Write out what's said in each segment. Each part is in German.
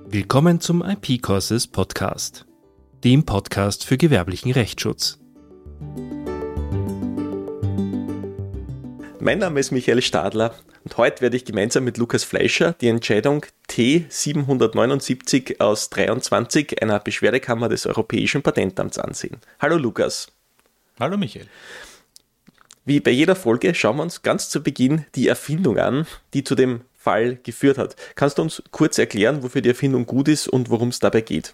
Willkommen zum IP-Courses Podcast, dem Podcast für gewerblichen Rechtsschutz. Mein Name ist Michael Stadler und heute werde ich gemeinsam mit Lukas Fleischer die Entscheidung T779 aus 23 einer Beschwerdekammer des Europäischen Patentamts ansehen. Hallo Lukas. Hallo Michael. Wie bei jeder Folge schauen wir uns ganz zu Beginn die Erfindung an, die zu dem Fall geführt hat. Kannst du uns kurz erklären, wofür die Erfindung gut ist und worum es dabei geht?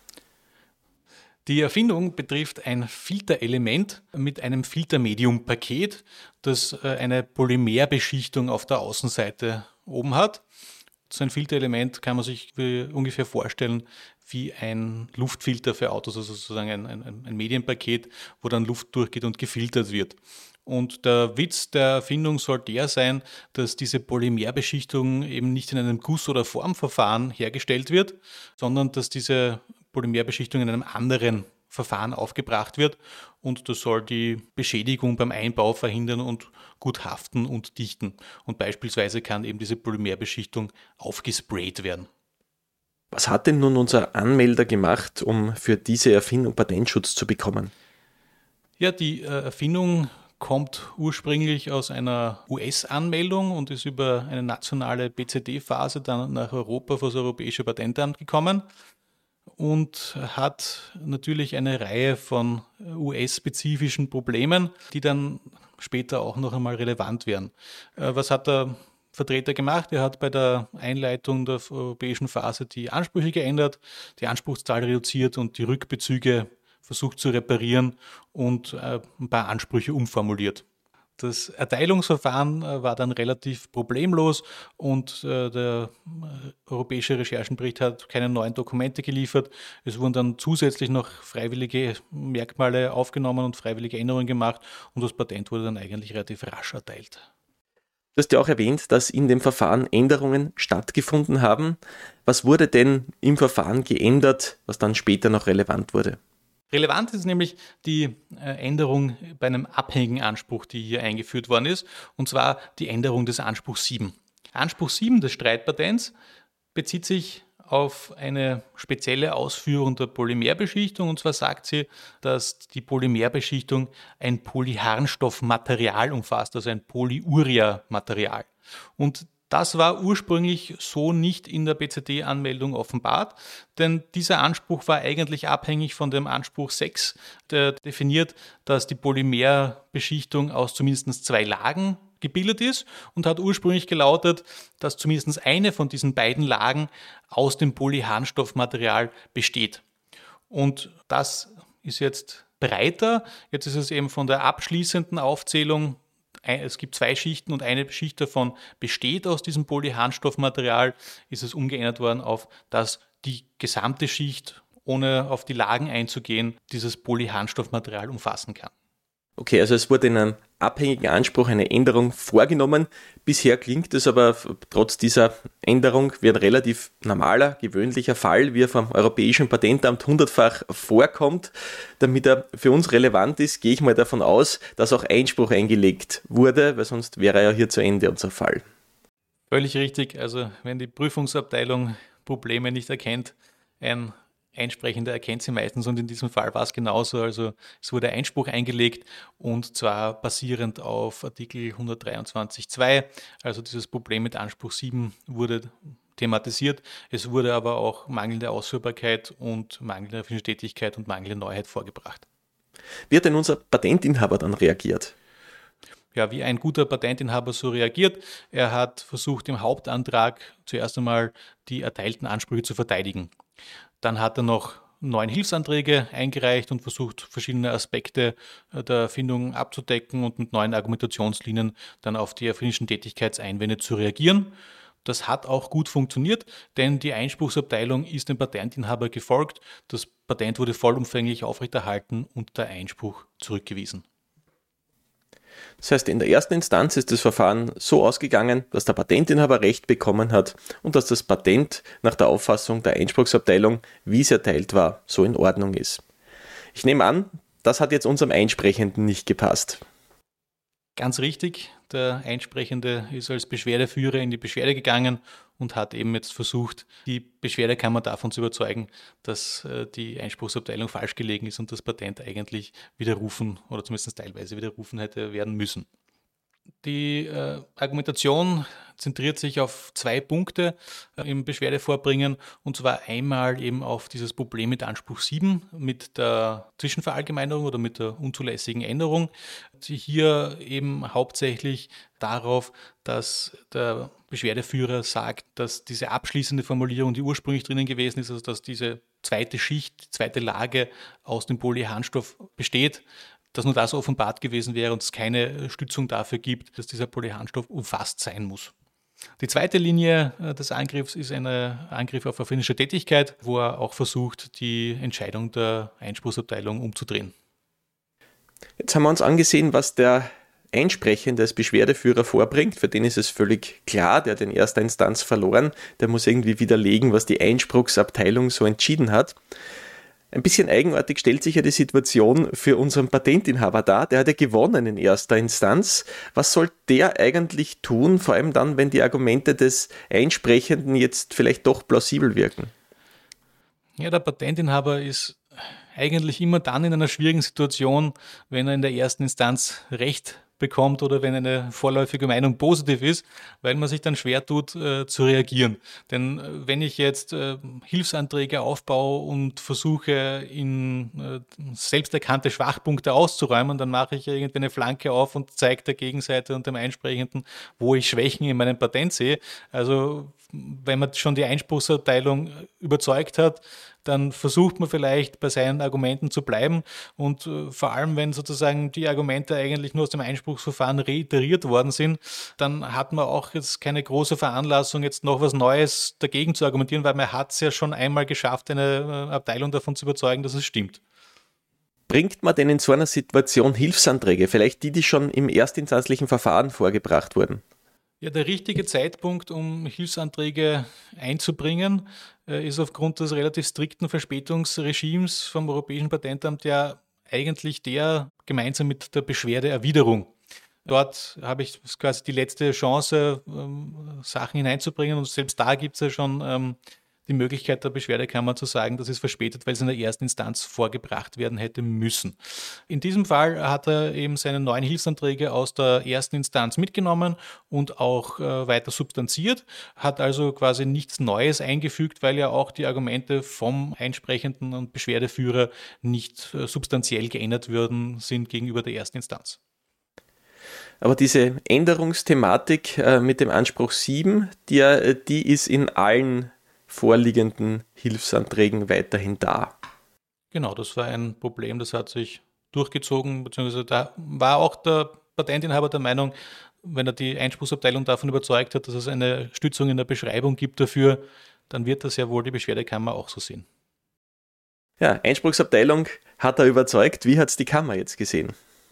Die Erfindung betrifft ein Filterelement mit einem Filtermedium-Paket, das eine Polymerbeschichtung auf der Außenseite oben hat. So ein Filterelement kann man sich ungefähr vorstellen wie ein Luftfilter für Autos, also sozusagen ein Medienpaket, wo dann Luft durchgeht und gefiltert wird. Und der Witz der Erfindung soll der sein, dass diese Polymerbeschichtung eben nicht in einem Guss- oder Formverfahren hergestellt wird, sondern dass diese Polymerbeschichtung in einem anderen Verfahren aufgebracht wird, und das soll die Beschädigung beim Einbau verhindern und gut haften und dichten. Und beispielsweise kann eben diese Polymerbeschichtung aufgesprayt werden. Was hat denn nun unser Anmelder gemacht, um für diese Erfindung Patentschutz zu bekommen? Ja, die Erfindung kommt ursprünglich aus einer US-Anmeldung und ist über eine nationale BCD-Phase dann nach Europa vor das Europäische Patentamt gekommen und hat natürlich eine Reihe von US-spezifischen Problemen, die dann später auch noch einmal relevant werden. Was hat der Vertreter gemacht? Er hat bei der Einleitung der europäischen Phase die Ansprüche geändert, die Anspruchszahl reduziert und die Rückbezüge versucht zu reparieren und ein paar Ansprüche umformuliert. Das Erteilungsverfahren war dann relativ problemlos und der Europäische Recherchenbericht hat keine neuen Dokumente geliefert. Es wurden dann zusätzlich noch freiwillige Merkmale aufgenommen und freiwillige Änderungen gemacht, und das Patent wurde dann eigentlich relativ rasch erteilt. Du hast ja auch erwähnt, dass in dem Verfahren Änderungen stattgefunden haben. Was wurde denn im Verfahren geändert, was dann später noch relevant wurde? Relevant ist nämlich die Änderung bei einem abhängigen Anspruch, die hier eingeführt worden ist, und zwar die Änderung des Anspruchs 7. Anspruch 7 des Streitpatents bezieht sich auf eine spezielle Ausführung der Polymerbeschichtung, und zwar sagt sie, dass die Polymerbeschichtung ein Polyharnstoffmaterial umfasst, also ein Polyuria-Material. Und das war ursprünglich so nicht in der BCD-Anmeldung offenbart, denn dieser Anspruch war eigentlich abhängig von dem Anspruch 6, der definiert, dass die Polymerbeschichtung aus zumindest 2 Lagen gebildet ist, und hat ursprünglich gelautet, dass zumindest eine von diesen beiden Lagen aus dem Polyharnstoffmaterial besteht. Und das ist jetzt breiter. Jetzt ist es eben von der abschließenden Aufzählung, es gibt 2 Schichten und eine Schicht davon besteht aus diesem Polyharnstoffmaterial, ist es umgeändert worden auf, dass die gesamte Schicht, ohne auf die Lagen einzugehen, dieses Polyharnstoffmaterial umfassen kann. Okay, also es wurde in einem abhängigen Anspruch eine Änderung vorgenommen. Bisher klingt es aber trotz dieser Änderung wie ein relativ normaler, gewöhnlicher Fall, wie er vom Europäischen Patentamt 100-fach vorkommt. Damit er für uns relevant ist, gehe ich mal davon aus, dass auch Einspruch eingelegt wurde, weil sonst wäre ja hier zu Ende unser Fall. Völlig richtig. Also wenn die Prüfungsabteilung Probleme nicht erkennt, ein Einsprechender erkennt sie meistens, und in diesem Fall war es genauso. Also es wurde Einspruch eingelegt, und zwar basierend auf Artikel 123.2. Also dieses Problem mit Anspruch 7 wurde thematisiert. Es wurde aber auch mangelnde Ausführbarkeit und mangelnde erfindungsche Tätigkeit und mangelnde Neuheit vorgebracht. Wie hat denn unser Patentinhaber dann reagiert? Ja, wie ein guter Patentinhaber so reagiert. Er hat versucht, im Hauptantrag zuerst einmal die erteilten Ansprüche zu verteidigen. Dann hat er noch 9 Hilfsanträge eingereicht und versucht, verschiedene Aspekte der Erfindung abzudecken und mit neuen Argumentationslinien dann auf die erfindischen Tätigkeitseinwände zu reagieren. Das hat auch gut funktioniert, denn die Einspruchsabteilung ist dem Patentinhaber gefolgt. Das Patent wurde vollumfänglich aufrechterhalten und der Einspruch zurückgewiesen. Das heißt, in der ersten Instanz ist das Verfahren so ausgegangen, dass der Patentinhaber Recht bekommen hat und dass das Patent nach der Auffassung der Einspruchsabteilung, wie es erteilt war, so in Ordnung ist. Ich nehme an, das hat jetzt unserem Einsprechenden nicht gepasst. Ganz richtig, der Einsprechende ist als Beschwerdeführer in die Beschwerde gegangen und hat eben jetzt versucht, die Beschwerdekammer davon zu überzeugen, dass die Einspruchsabteilung falsch gelegen ist und das Patent eigentlich widerrufen oder zumindest teilweise widerrufen hätte werden müssen. Die Argumentation zentriert sich auf 2 Punkte im Beschwerdevorbringen, und zwar einmal eben auf dieses Problem mit Anspruch 7, mit der Zwischenverallgemeinerung oder mit der unzulässigen Änderung. Hier eben hauptsächlich darauf, dass der Beschwerdeführer sagt, dass diese abschließende Formulierung, die ursprünglich drinnen gewesen ist, also dass diese zweite Schicht, zweite Lage aus dem Polyharnstoff besteht, dass nur das offenbart gewesen wäre und es keine Stützung dafür gibt, dass dieser Polyharnstoff umfasst sein muss. Die zweite Linie des Angriffs ist ein Angriff auf erfinderische Tätigkeit, wo er auch versucht, die Entscheidung der Einspruchsabteilung umzudrehen. Jetzt haben wir uns angesehen, was der Einsprechende als Beschwerdeführer vorbringt. Für den ist es völlig klar, der hat in erster Instanz verloren. Der muss irgendwie widerlegen, was die Einspruchsabteilung so entschieden hat. Ein bisschen eigenartig stellt sich ja die Situation für unseren Patentinhaber dar. Der hat ja gewonnen in erster Instanz. Was soll der eigentlich tun, vor allem dann, wenn die Argumente des Einsprechenden jetzt vielleicht doch plausibel wirken? Ja, der Patentinhaber ist eigentlich immer dann in einer schwierigen Situation, wenn er in der ersten Instanz Recht bekommt oder wenn eine vorläufige Meinung positiv ist, weil man sich dann schwer tut, zu reagieren. Denn wenn ich jetzt Hilfsanträge aufbaue und versuche, in selbst erkannte Schwachpunkte auszuräumen, dann mache ich irgendwie eine Flanke auf und zeige der Gegenseite und dem Einsprechenden, wo ich Schwächen in meinem Patent sehe. Also wenn man schon die Einspruchsabteilung überzeugt hat, dann versucht man vielleicht bei seinen Argumenten zu bleiben und vor allem, wenn sozusagen die Argumente eigentlich nur aus dem Einspruchsverfahren reiteriert worden sind, dann hat man auch jetzt keine große Veranlassung, jetzt noch was Neues dagegen zu argumentieren, weil man hat es ja schon einmal geschafft, eine Abteilung davon zu überzeugen, dass es stimmt. Bringt man denn in so einer Situation Hilfsanträge, vielleicht die schon im erstinstanzlichen Verfahren vorgebracht wurden? Ja, der richtige Zeitpunkt, um Hilfsanträge einzubringen, ist aufgrund des relativ strikten Verspätungsregimes vom Europäischen Patentamt ja eigentlich der gemeinsam mit der Beschwerdeerwiderung. Dort habe ich quasi die letzte Chance, Sachen hineinzubringen, und selbst da gibt es ja schon die Möglichkeit der Beschwerdekammer zu sagen, das ist verspätet, weil es in der ersten Instanz vorgebracht werden hätte müssen. In diesem Fall hat er eben seine neuen Hilfsanträge aus der ersten Instanz mitgenommen und auch weiter substanziert, hat also quasi nichts Neues eingefügt, weil ja auch die Argumente vom Einsprechenden und Beschwerdeführer nicht substanziell geändert worden sind gegenüber der ersten Instanz. Aber diese Änderungsthematik mit dem Anspruch 7, die ist in allen vorliegenden Hilfsanträgen weiterhin da. Genau, das war ein Problem, das hat sich durchgezogen, beziehungsweise da war auch der Patentinhaber der Meinung, wenn er die Einspruchsabteilung davon überzeugt hat, dass es eine Stützung in der Beschreibung gibt dafür, dann wird das ja wohl die Beschwerdekammer auch so sehen. Ja, Einspruchsabteilung hat er überzeugt. Wie hat es die Kammer jetzt gesehen?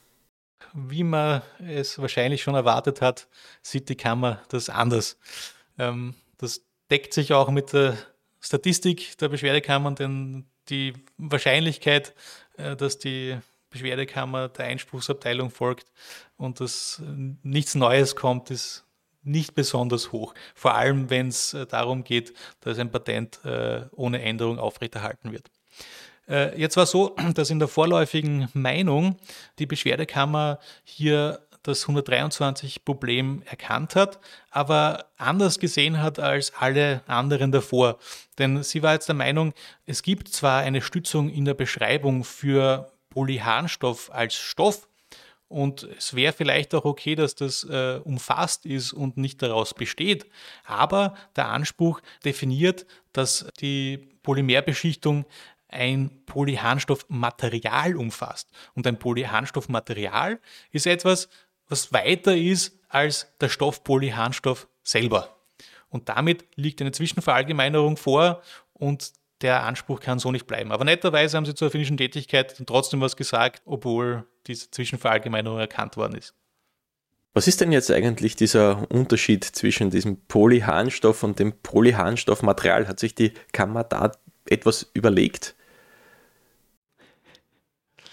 Wie man es wahrscheinlich schon erwartet hat, sieht die Kammer das anders. Das deckt sich auch mit der Statistik der Beschwerdekammern, denn die Wahrscheinlichkeit, dass die Beschwerdekammer der Einspruchsabteilung folgt und dass nichts Neues kommt, ist nicht besonders hoch. Vor allem, wenn es darum geht, dass ein Patent ohne Änderung aufrechterhalten wird. Jetzt war es so, dass in der vorläufigen Meinung die Beschwerdekammer hier das 123-Problem erkannt hat, aber anders gesehen hat als alle anderen davor. Denn sie war jetzt der Meinung, es gibt zwar eine Stützung in der Beschreibung für Polyharnstoff als Stoff, und es wäre vielleicht auch okay, dass das umfasst ist und nicht daraus besteht, aber der Anspruch definiert, dass die Polymerbeschichtung ein Polyharnstoffmaterial umfasst. Und ein Polyharnstoffmaterial ist etwas, was weiter ist als der Stoff Polyharnstoff selber. Und damit liegt eine Zwischenverallgemeinerung vor und der Anspruch kann so nicht bleiben. Aber netterweise haben sie zur erfinderischen Tätigkeit trotzdem was gesagt, obwohl diese Zwischenverallgemeinerung erkannt worden ist. Was ist denn jetzt eigentlich dieser Unterschied zwischen diesem Polyharnstoff und dem Polyharnstoffmaterial? Hat sich die Kammer da etwas überlegt?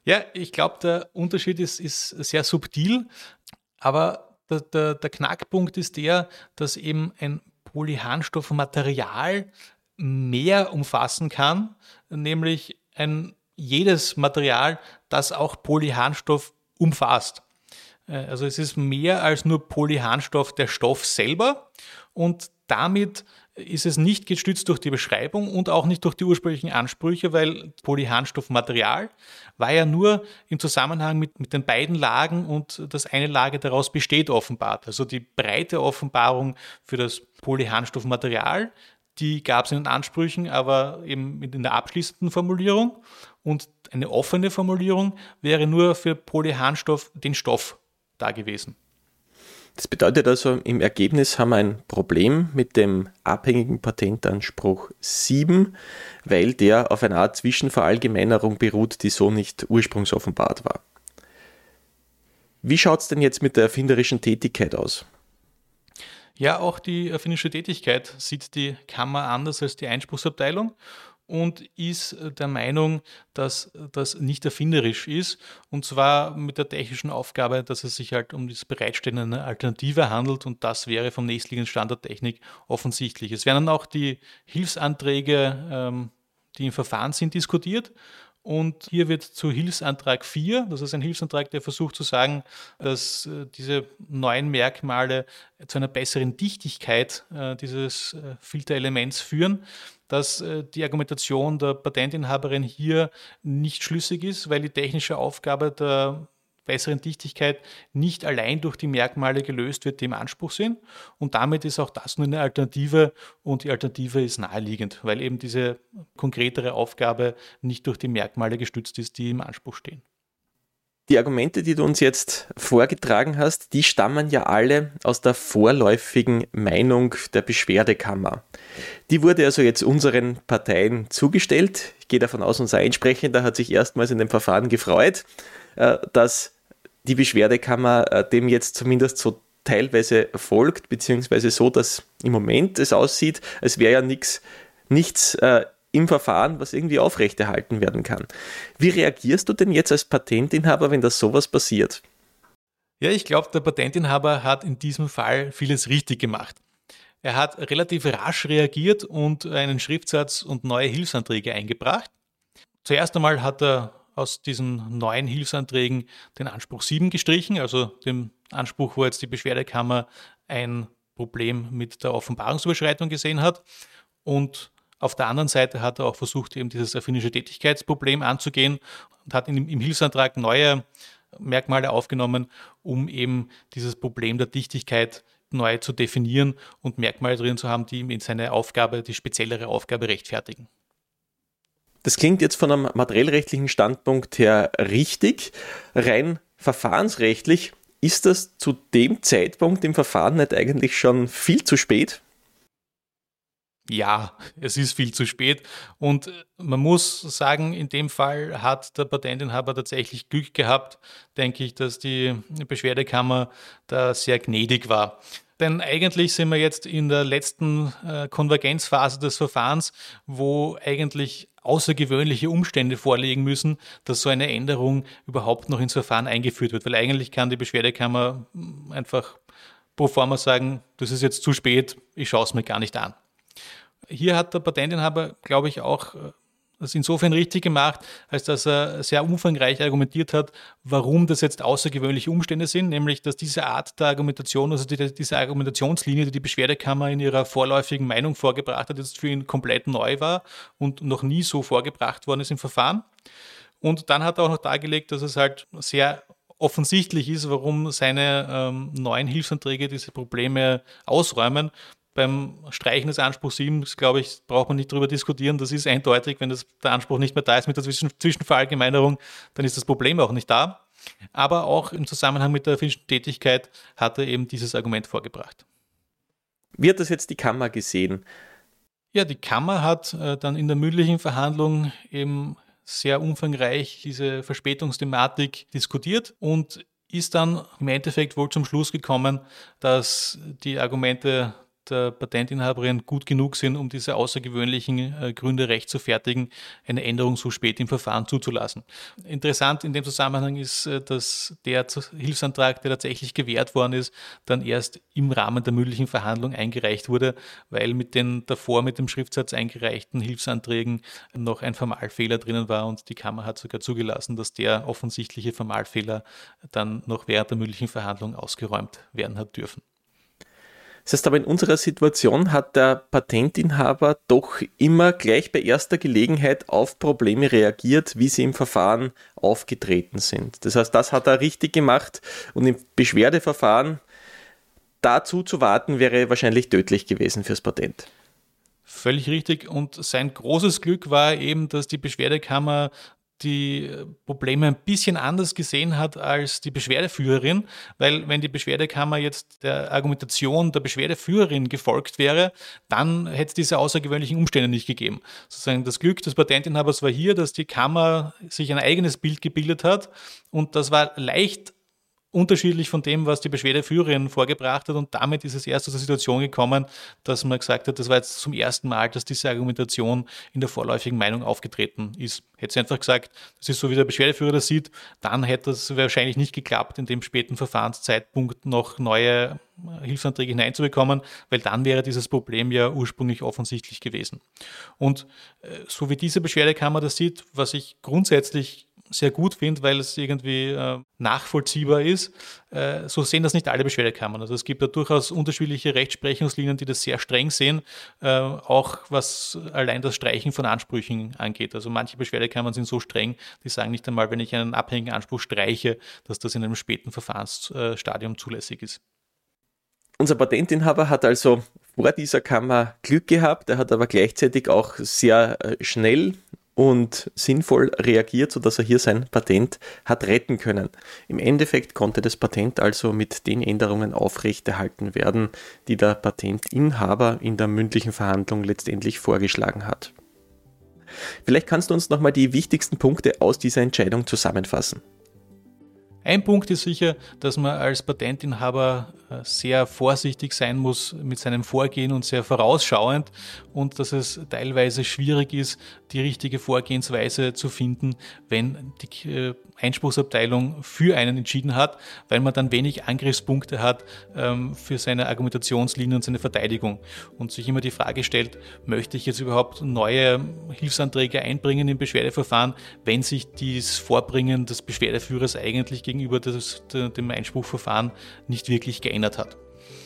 Ja, ich glaube, der Unterschied ist sehr subtil, aber der Knackpunkt ist der, dass eben ein Polyharnstoffmaterial mehr umfassen kann, nämlich jedes Material, das auch Polyharnstoff umfasst. Also es ist mehr als nur Polyharnstoff der Stoff selber und damit ist es nicht gestützt durch die Beschreibung und auch nicht durch die ursprünglichen Ansprüche, weil Polyharnstoffmaterial war ja nur im Zusammenhang mit den beiden Lagen und das eine Lager daraus besteht offenbart. Also die breite Offenbarung für das Polyharnstoffmaterial, die gab es in den Ansprüchen, aber eben in der abschließenden Formulierung. Und eine offene Formulierung wäre nur für Polyharnstoff den Stoff da gewesen. Das bedeutet also, im Ergebnis haben wir ein Problem mit dem abhängigen Patentanspruch 7, weil der auf einer Art Zwischenverallgemeinerung beruht, die so nicht ursprungsoffenbart war. Wie schaut es denn jetzt mit der erfinderischen Tätigkeit aus? Ja, auch die erfinderische Tätigkeit sieht die Kammer anders als die Einspruchsabteilung und ist der Meinung, dass das nicht erfinderisch ist, und zwar mit der technischen Aufgabe, dass es sich halt um das Bereitstellen einer Alternative handelt, und das wäre vom nächstliegenden Stand der Technik offensichtlich. Es werden dann auch die Hilfsanträge, die im Verfahren sind, diskutiert. Und hier wird zu Hilfsantrag 4, das ist ein Hilfsantrag, der versucht zu sagen, dass diese neuen Merkmale zu einer besseren Dichtigkeit dieses Filterelements führen, dass die Argumentation der Patentinhaberin hier nicht schlüssig ist, weil die technische Aufgabe der besseren Dichtigkeit nicht allein durch die Merkmale gelöst wird, die im Anspruch sind. Und damit ist auch das nur eine Alternative, und die Alternative ist naheliegend, weil eben diese konkretere Aufgabe nicht durch die Merkmale gestützt ist, die im Anspruch stehen. Die Argumente, die du uns jetzt vorgetragen hast, die stammen ja alle aus der vorläufigen Meinung der Beschwerdekammer. Die wurde also jetzt unseren Parteien zugestellt. Ich gehe davon aus, unser Einsprechender hat sich erstmals in dem Verfahren gefreut, dass die Beschwerdekammer dem jetzt zumindest so teilweise folgt, beziehungsweise so, dass im Moment es aussieht, als wäre ja nichts im Verfahren, was irgendwie aufrechterhalten werden kann. Wie reagierst du denn jetzt als Patentinhaber, wenn das sowas passiert? Ja, ich glaube, der Patentinhaber hat in diesem Fall vieles richtig gemacht. Er hat relativ rasch reagiert und einen Schriftsatz und neue Hilfsanträge eingebracht. Zuerst einmal hat er aus diesen neuen Hilfsanträgen den Anspruch 7 gestrichen, also dem Anspruch, wo jetzt die Beschwerdekammer ein Problem mit der Offenbarungsüberschreitung gesehen hat. Und auf der anderen Seite hat er auch versucht, eben dieses erfinderische Tätigkeitsproblem anzugehen und hat im Hilfsantrag neue Merkmale aufgenommen, um eben dieses Problem der Dichtigkeit neu zu definieren und Merkmale drin zu haben, die ihm in seine Aufgabe, die speziellere Aufgabe rechtfertigen. Das klingt jetzt von einem materiellrechtlichen Standpunkt her richtig. Rein verfahrensrechtlich ist das zu dem Zeitpunkt im Verfahren nicht eigentlich schon viel zu spät? Ja, es ist viel zu spät, und man muss sagen, in dem Fall hat der Patentinhaber tatsächlich Glück gehabt, denke ich, dass die Beschwerdekammer da sehr gnädig war. Denn eigentlich sind wir jetzt in der letzten Konvergenzphase des Verfahrens, wo eigentlich außergewöhnliche Umstände vorliegen müssen, dass so eine Änderung überhaupt noch ins Verfahren eingeführt wird. Weil eigentlich kann die Beschwerdekammer einfach pro forma sagen, das ist jetzt zu spät, ich schaue es mir gar nicht an. Hier hat der Patentinhaber, glaube ich, auch das insofern richtig gemacht, als dass er sehr umfangreich argumentiert hat, warum das jetzt außergewöhnliche Umstände sind, nämlich dass diese Art der Argumentation, also diese Argumentationslinie, die die Beschwerdekammer in ihrer vorläufigen Meinung vorgebracht hat, jetzt für ihn komplett neu war und noch nie so vorgebracht worden ist im Verfahren. Und dann hat er auch noch dargelegt, dass es halt sehr offensichtlich ist, warum seine neuen Hilfsanträge diese Probleme ausräumen. Beim Streichen des Anspruchs 7, glaube ich, braucht man nicht darüber diskutieren. Das ist eindeutig, wenn der Anspruch nicht mehr da ist mit der Zwischenverallgemeinerung, dann ist das Problem auch nicht da. Aber auch im Zusammenhang mit der erfinderischen Tätigkeit hat er eben dieses Argument vorgebracht. Wie hat das jetzt die Kammer gesehen? Ja, die Kammer hat dann in der mündlichen Verhandlung eben sehr umfangreich diese Verspätungsthematik diskutiert und ist dann im Endeffekt wohl zum Schluss gekommen, dass die Argumente der Patentinhaberin gut genug sind, um diese außergewöhnlichen Gründe rechtfertigen, eine Änderung so spät im Verfahren zuzulassen. Interessant in dem Zusammenhang ist, dass der Hilfsantrag, der tatsächlich gewährt worden ist, dann erst im Rahmen der mündlichen Verhandlung eingereicht wurde, weil mit den davor mit dem Schriftsatz eingereichten Hilfsanträgen noch ein Formalfehler drinnen war und die Kammer hat sogar zugelassen, dass der offensichtliche Formalfehler dann noch während der mündlichen Verhandlung ausgeräumt werden hat dürfen. Das heißt aber, in unserer Situation hat der Patentinhaber doch immer gleich bei erster Gelegenheit auf Probleme reagiert, wie sie im Verfahren aufgetreten sind. Das heißt, das hat er richtig gemacht und im Beschwerdeverfahren dazu zu warten, wäre wahrscheinlich tödlich gewesen fürs Patent. Völlig richtig und sein großes Glück war eben, dass die Beschwerdekammer die Probleme ein bisschen anders gesehen hat als die Beschwerdeführerin, weil wenn die Beschwerdekammer jetzt der Argumentation der Beschwerdeführerin gefolgt wäre, dann hätte es diese außergewöhnlichen Umstände nicht gegeben. Sozusagen das Glück des Patentinhabers war hier, dass die Kammer sich ein eigenes Bild gebildet hat und das war leicht unterschiedlich von dem, was die Beschwerdeführerin vorgebracht hat und damit ist es erst zu der Situation gekommen, dass man gesagt hat, das war jetzt zum ersten Mal, dass diese Argumentation in der vorläufigen Meinung aufgetreten ist. Hätte sie einfach gesagt, das ist so, wie der Beschwerdeführer das sieht, dann hätte es wahrscheinlich nicht geklappt, in dem späten Verfahrenszeitpunkt noch neue Hilfsanträge hineinzubekommen, weil dann wäre dieses Problem ja ursprünglich offensichtlich gewesen. Und so wie diese Beschwerdekammer das sieht, was ich grundsätzlich sehr gut finde, weil es irgendwie nachvollziehbar ist. So sehen das nicht alle Beschwerdekammern. Also es gibt da durchaus unterschiedliche Rechtsprechungslinien, die das sehr streng sehen, auch was allein das Streichen von Ansprüchen angeht. Also manche Beschwerdekammern sind so streng, die sagen nicht einmal, wenn ich einen abhängigen Anspruch streiche, dass das in einem späten Verfahrensstadium zulässig ist. Unser Patentinhaber hat also vor dieser Kammer Glück gehabt, er hat aber gleichzeitig auch sehr schnell und sinnvoll reagiert, sodass er hier sein Patent hat retten können. Im Endeffekt konnte das Patent also mit den Änderungen aufrechterhalten werden, die der Patentinhaber in der mündlichen Verhandlung letztendlich vorgeschlagen hat. Vielleicht kannst du uns nochmal die wichtigsten Punkte aus dieser Entscheidung zusammenfassen. Ein Punkt ist sicher, dass man als Patentinhaber sehr vorsichtig sein muss mit seinem Vorgehen und sehr vorausschauend und dass es teilweise schwierig ist, die richtige Vorgehensweise zu finden, wenn die Einspruchsabteilung für einen entschieden hat, weil man dann wenig Angriffspunkte hat für seine Argumentationslinie und seine Verteidigung und sich immer die Frage stellt, möchte ich jetzt überhaupt neue Hilfsanträge einbringen im Beschwerdeverfahren, wenn sich das Vorbringen des Beschwerdeführers eigentlich gegenüber dem Einspruchverfahren nicht wirklich geändert hat.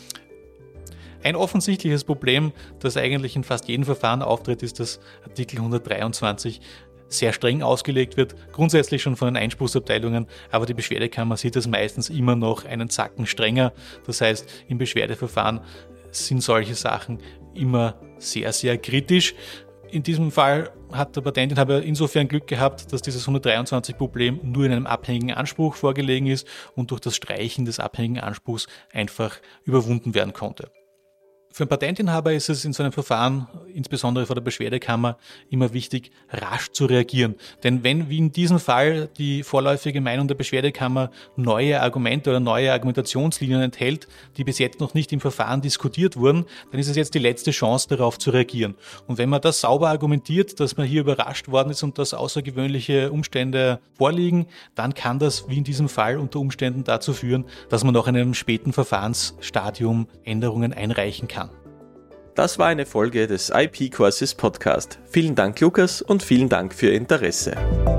Ein offensichtliches Problem, das eigentlich in fast jedem Verfahren auftritt, ist, dass Artikel 123 sehr streng ausgelegt wird, grundsätzlich schon von den Einspruchsabteilungen, aber die Beschwerdekammer sieht das meistens immer noch einen Zacken strenger. Das heißt, im Beschwerdeverfahren sind solche Sachen immer sehr, sehr kritisch. In diesem Fall hat der Patentinhaber insofern Glück gehabt, dass dieses 123-Problem nur in einem abhängigen Anspruch vorgelegen ist und durch das Streichen des abhängigen Anspruchs einfach überwunden werden konnte. Für einen Patentinhaber ist es in so einem Verfahren, insbesondere vor der Beschwerdekammer, immer wichtig, rasch zu reagieren. Denn wenn, wie in diesem Fall, die vorläufige Meinung der Beschwerdekammer neue Argumente oder neue Argumentationslinien enthält, die bis jetzt noch nicht im Verfahren diskutiert wurden, dann ist es jetzt die letzte Chance, darauf zu reagieren. Und wenn man das sauber argumentiert, dass man hier überrascht worden ist und dass außergewöhnliche Umstände vorliegen, dann kann das, wie in diesem Fall, unter Umständen dazu führen, dass man noch in einem späten Verfahrensstadium Änderungen einreichen kann. Das war eine Folge des IP Courses Podcast. Vielen Dank, Lukas, und vielen Dank für Ihr Interesse.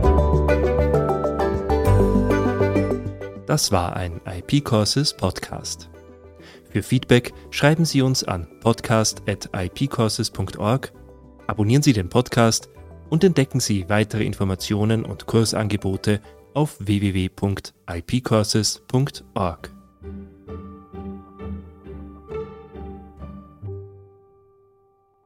Das war ein IP Courses Podcast. Für Feedback schreiben Sie uns an podcast@ipcourses.org, abonnieren Sie den Podcast und entdecken Sie weitere Informationen und Kursangebote auf www.ipcourses.org.